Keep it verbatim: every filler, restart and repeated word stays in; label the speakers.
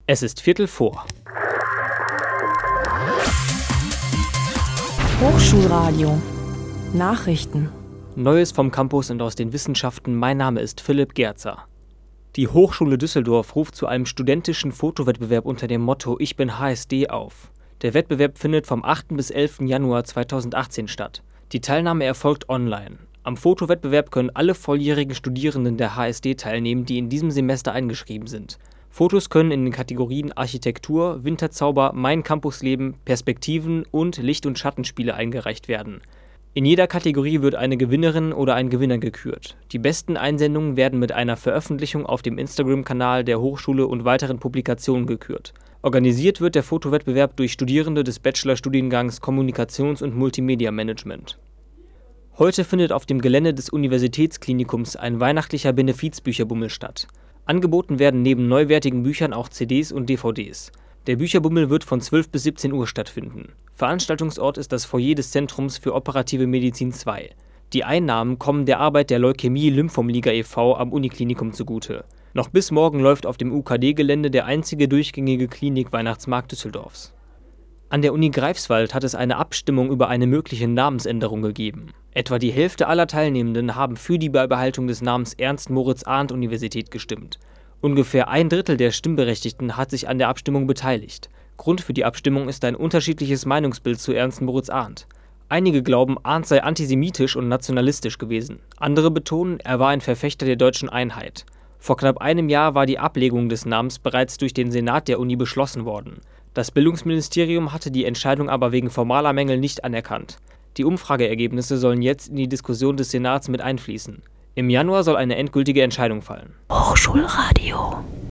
Speaker 1: Es ist Viertel vor.
Speaker 2: Hochschulradio Nachrichten.
Speaker 1: Neues vom Campus und aus den Wissenschaften. Mein Name ist Philipp Gerzer. Die Hochschule Düsseldorf ruft zu einem studentischen Fotowettbewerb unter dem Motto Ich bin H S D auf. Der Wettbewerb findet vom achten bis elften Januar zweitausendachtzehn statt. Die Teilnahme erfolgt online. Am Fotowettbewerb können alle volljährigen Studierenden der H S D teilnehmen, die in diesem Semester eingeschrieben sind. Fotos können in den Kategorien Architektur, Winterzauber, Mein Campusleben, Perspektiven und Licht- und Schattenspiele eingereicht werden. In jeder Kategorie wird eine Gewinnerin oder ein Gewinner gekürt. Die besten Einsendungen werden mit einer Veröffentlichung auf dem Instagram-Kanal der Hochschule und weiteren Publikationen gekürt. Organisiert wird der Fotowettbewerb durch Studierende des Bachelorstudiengangs Kommunikations- und Multimedia-Management. Heute findet auf dem Gelände des Universitätsklinikums ein weihnachtlicher Benefizbücherbummel statt. Angeboten werden neben neuwertigen Büchern auch C Ds und D V Ds. Der Bücherbummel wird von zwölf bis siebzehn Uhr stattfinden. Veranstaltungsort ist das Foyer des Zentrums für Operative Medizin zwei. Die Einnahmen kommen der Arbeit der Leukämie-Lymphom-Liga e V am Uniklinikum zugute. Noch bis morgen läuft auf dem U K D-Gelände der einzige durchgängige Klinik-Weihnachtsmarkt Düsseldorfs. An der Uni Greifswald hat es eine Abstimmung über eine mögliche Namensänderung gegeben. Etwa die Hälfte aller Teilnehmenden haben für die Beibehaltung des Namens Ernst-Moritz-Arndt-Universität gestimmt. Ungefähr ein Drittel der Stimmberechtigten hat sich an der Abstimmung beteiligt. Grund für die Abstimmung ist ein unterschiedliches Meinungsbild zu Ernst-Moritz-Arndt. Einige glauben, Arndt sei antisemitisch und nationalistisch gewesen. Andere betonen, er war ein Verfechter der deutschen Einheit. Vor knapp einem Jahr war die Ablegung des Namens bereits durch den Senat der Uni beschlossen worden. Das Bildungsministerium hatte die Entscheidung aber wegen formaler Mängel nicht anerkannt. Die Umfrageergebnisse sollen jetzt in die Diskussion des Senats mit einfließen. Im Januar soll eine endgültige Entscheidung fallen.
Speaker 2: Hochschulradio